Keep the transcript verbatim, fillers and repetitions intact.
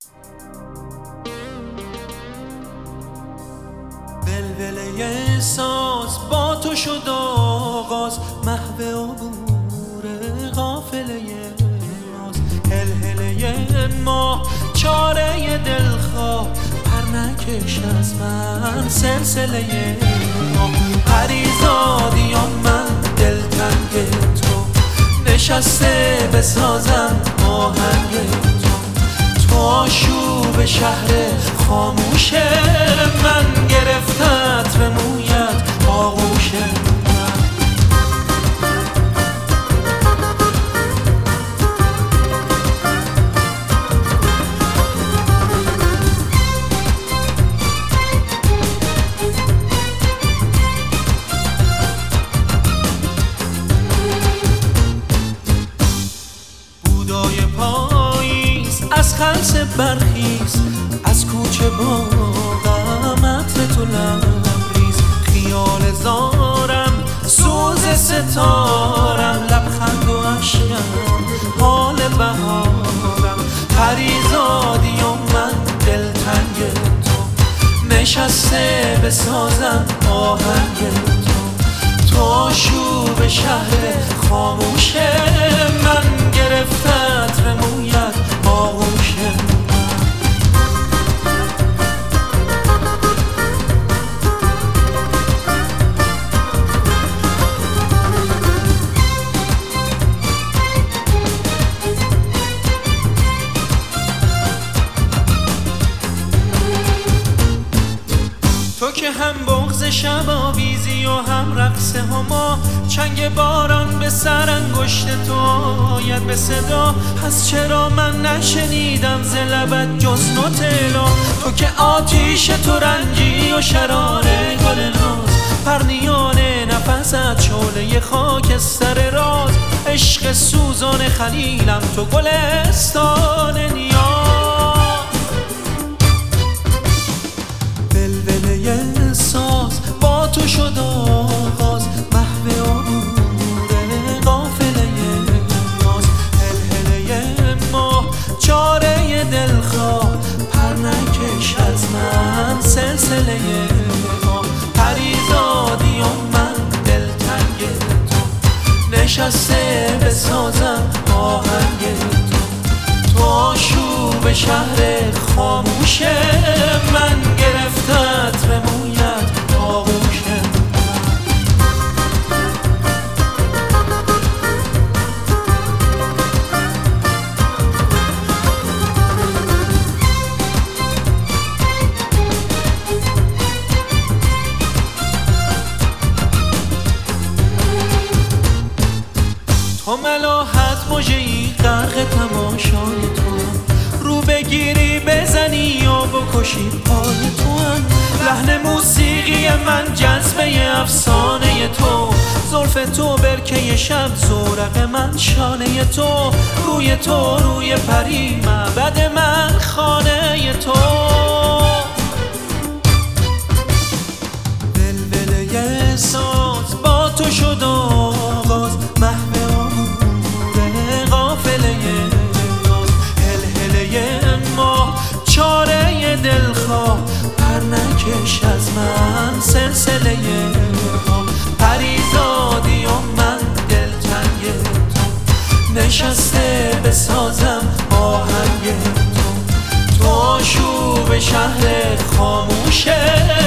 ولوله ساز با تو شد آغاز، محو عبور قافله ناز. هلهله ما چاره دلخواه، پر نکش از من سلسله ما. پریزادی من دلتنگ تو، نشسته بسازم آهنگ تو. تو آشوب شهر خاموش من، گرفتت به مویت آغوش من. بودای پاییز از خلسه برخیز، از کوچه باغم عطر تو لبریز. خیال زارم سوز ستارم، لبخند و اشکم حال بهارم. پریزادی و من دلتنگ تو، نشسته بسازم آهنگ تو. تو آشوب شهر خاموش من، گرفتت به مویت آغوش من. تو که هم بغض شب آویزی و هم رقص هما، چنگ باران به سر انگشت تو آید به صدا. پس چرا من نشنیدم ز لبت جز نوت الا؟ تو که آتیش تو رنجی و شرار گل ناز، پرنیان نفست شعله خاکستر راز. عشق سوزان خلیلم تو گلستان نیاز. ولوله ساز با تو شد آغاز، محو عبور قافله ناز. هلهله ما چاره دلخواه، پر نکش از من سلسله ما. پریزادی و من دلتنگ تو، نشسته بسازم آهنگ تو. تو آشوب شهر خاموش من، گرفتت به مویت آغوش من. تو ملاحت مژه‌ای غرق تماشای تو، رو بگیری بزنی یا بکشی پای تو. لحن موسیقی من جذبه افسانه تو، زلف تو برکه شب زورق من شانه تو. روی تو روی پری معبد من خانه تو. ولوله ساز با تو شد آغاز، محو عبور قافله ناز. هلهله ما چاره دلخواه، پر نکش از من سلسله ما. پریزادی و من دلتنگ تو، نشسته بسازم آهنگ تو. تو آشوب شهر خاموش